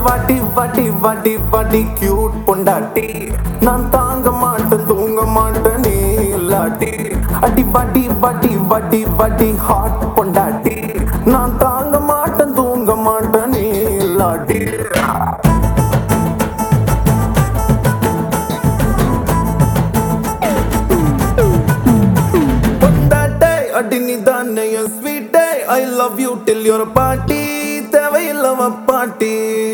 வாட்டி வாட்டி வாட்டி வாட்டி கியூட் பொண்டாட்டி நான் தாங்க மாட்டேன் தூங்க மாட்டேன் நீ இல்லாட்டி அடி வாட்டி வாட்டி வாட்டி வாட்டி ஹாட் பொண்டாட்டி நான் தாங்க மாட்டேன் தூங்க மாட்டேன் நீ இல்லாட்டி பொண்டாட்டே அடி நீ தானே என் ஸ்வீட்டே I love you till you're a party தேவையில்லவ பாட்டி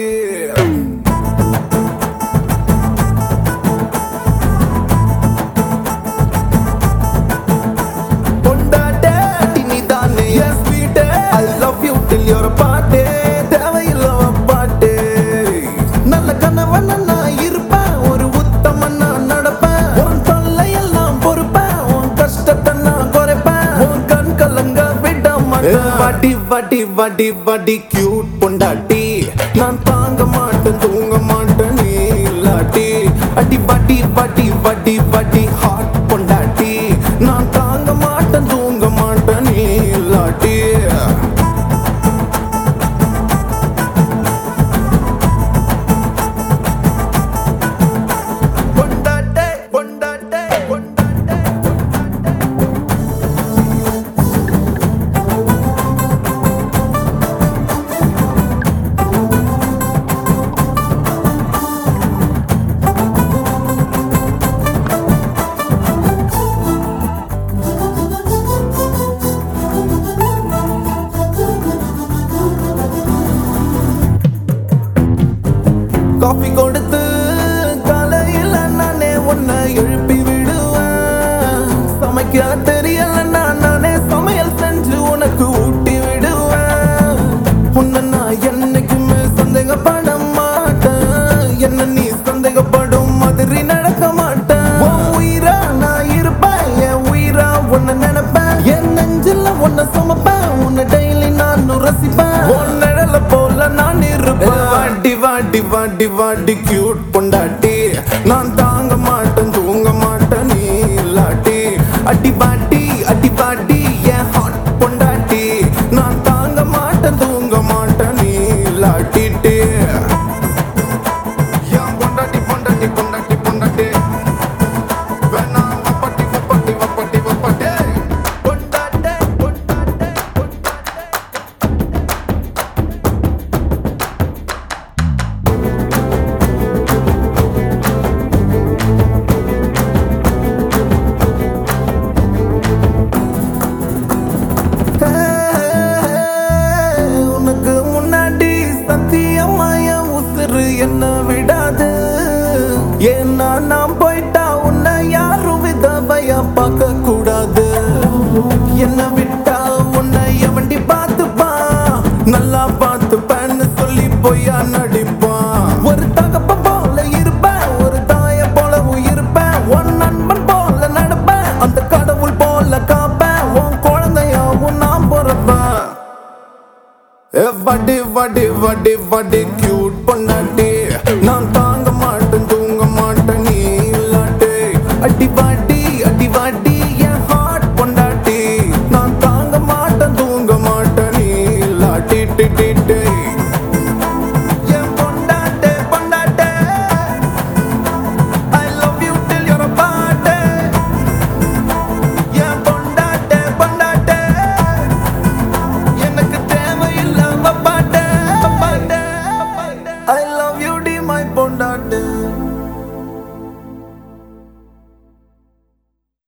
பொண்டாட்டே அடி நீ தானே என் ஸ்வீட்டே I love you till you're a party தேவையில்லவ பாட்டி நல்ல கனவன நான் இருப்பேன் ஒரு உத்தமன் நான் நடப்பேன் உன் தொல்லையெல்லாம் பொறுப்பேன் உன் கஷ்டத்தை நான் குறைப்பேன் உன் கண் கலங்க விட மாட்டேன் வாட்டி வாட்டி வாட்டி வாட்டி கியூட் பொண்டாட்டி நான் தாங்க மாட்டேன் தூங்க மாட்டேன் நீ இல்லாட்டி அடி வாட்டி வாட்டி வாட்டி வாட்டி ஹாட் பொண்டாட்டி நான் தாங்க மாட்டேன் தூங்க மாட்டேன் நீ இல்லாட்டி பொண்டாட்டே பொண்டாட்டே பொண்டாட்டே காஃபி கொடுத்து காலையில் நானே உன்னை எழுப்பி விடுவேன் சமைக்க தெரியலன்னா நானே சமையல் செஞ்சு உனக்கு ஊட்டி விடுவேன் உன்னை நான் என்னைக்குமே சந்தேகப்பட மாட்டேன் என்ன நீ சந்தேகப்படும் மாதிரி நடக்க மாட்டேன் உன் உயிரா நான் இருப்பேன் என் உயிரா உன்னை நினைப்பேன் என் நெஞ்சில உன்னை சுமப்பேன் உன்னை டெய்லி நான் ரசிப்பேன் உன் நிழல போல நான் இருப்பேன் வாட்டி வாட்டி வாட்டி வாட்டி கியூட் பொண்டாட்டி நான் தாங்க மாட்டேன் தூங்க மாட்டேன் நீ இல்லாட்டி அடி வாட்டி என் ஹாட் பொண்டாட்டி நான் தாங்க மாட்டேன் தூங்க மாட்டேன் நீ இல்லாட்டிட்டு என் பொண்டாட்டி பொண்டாட்டி பொண்டாட்டி பொண்டாட்டி வேணாம் வப்பட்டி வப்பட்டி வப்பட்டி வப்பட்டி பொண்டாட்டே பொண்டாட்டே பொண்டாட்டே உனக்கு முன்னாடி சத்தியமாய உசுறு என்ன விடாது ஏன்னா நான் போயிட்டா உன்னை யாரும் விதவையா பார்க்க கூடாது என்ன விட்டா உன்னை எவண்டி பார்த்துப்பா நல்லா பார்த்துப்பேன்னு சொல்லி பொய்யா நடிப்பான் ஒரு தகப்ப போல இருப்பேன் ஒரு தாய போலவும் இருப்பேன் உன் நண்பன் போல நடப்பேன் அந்த கடவுள் போல காப்பேன் உன் குழந்தையாவும் நான் பிறப்பேன் வடி வடி வடி வடி கியூட் பொண்டாட்டி நான்